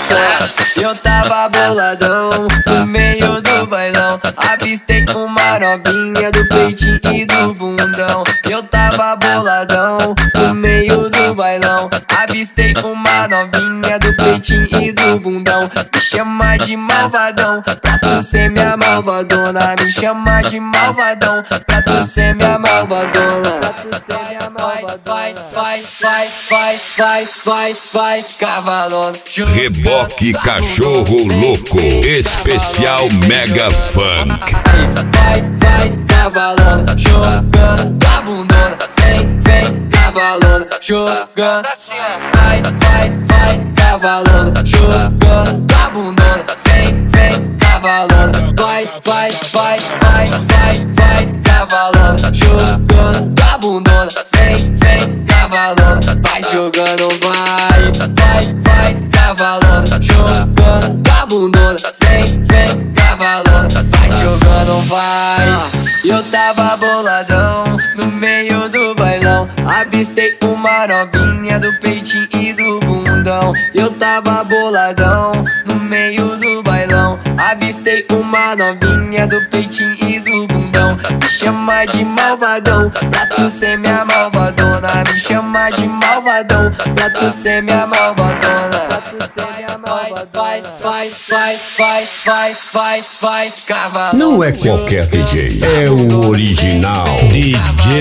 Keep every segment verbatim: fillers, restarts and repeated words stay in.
Eu tava boladão no meio do bailão, avistei uma novinha do peitinho e do bundão. Eu tava boladão no meio do bailão, avistei uma novinha do peitinho e do bundão. Me chama de malvadão, pra tu ser minha malvadona. Me chama de malvadão, pra tu ser minha malvadona. Vai, vai, vai, vai, vai, vai, vai, vai, cavalona. Reboque Cachorro Louco, especial Mega Funk. Vai, vai, cavalona, jogando a bundona. Vem, vem, cavalona, jogando assim. Vai, vai, vai, cavalona, jogando a bundona. Vem, vem, cavalona. Vai, vai, vai, vai, vai, vai, cavalona, jogando a bundona. Vem, vem, cavalona. Vai jogando, vai, vai, vai, cavalona, jogando a bundona. Vem, vem, cavalona. Vai jogando, vai. Eu tava boladão no meio do bailão, avistei uma novinha do peitinho e do bundão. Eu tava boladão no meio do bailão, avistei uma novinha do peitinho e do bundão. Me chama de malvadão, pra tu ser minha malvadona. Me chama de malvadão, pra tu ser minha malvadona. Vai, vai, vai, vai, vai, vai, vai, vai, cavalona. Não é qualquer D J, é o original D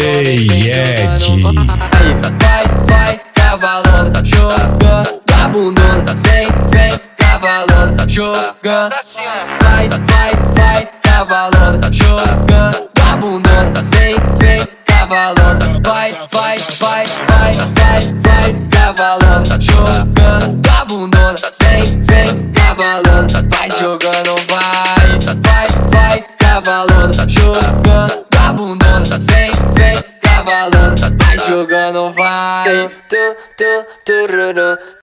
J Ed. Vai, vai, cavalona, jogando a bundona. Vem, vem, cavalona, jogando assim. Vai, vai, vai, cavalona, jogando a bundona. Vem, vem, cavalona. Vai, vai, vai, vai, vai, vai, cavalona, jogando a bundona. Vem, vem, cavalona. Vai jogando, vai, vai, vai, cavalona, jogando a bundona. Vem, vem, cavalona. Vai jogando, vai. Tu, tu, tururu,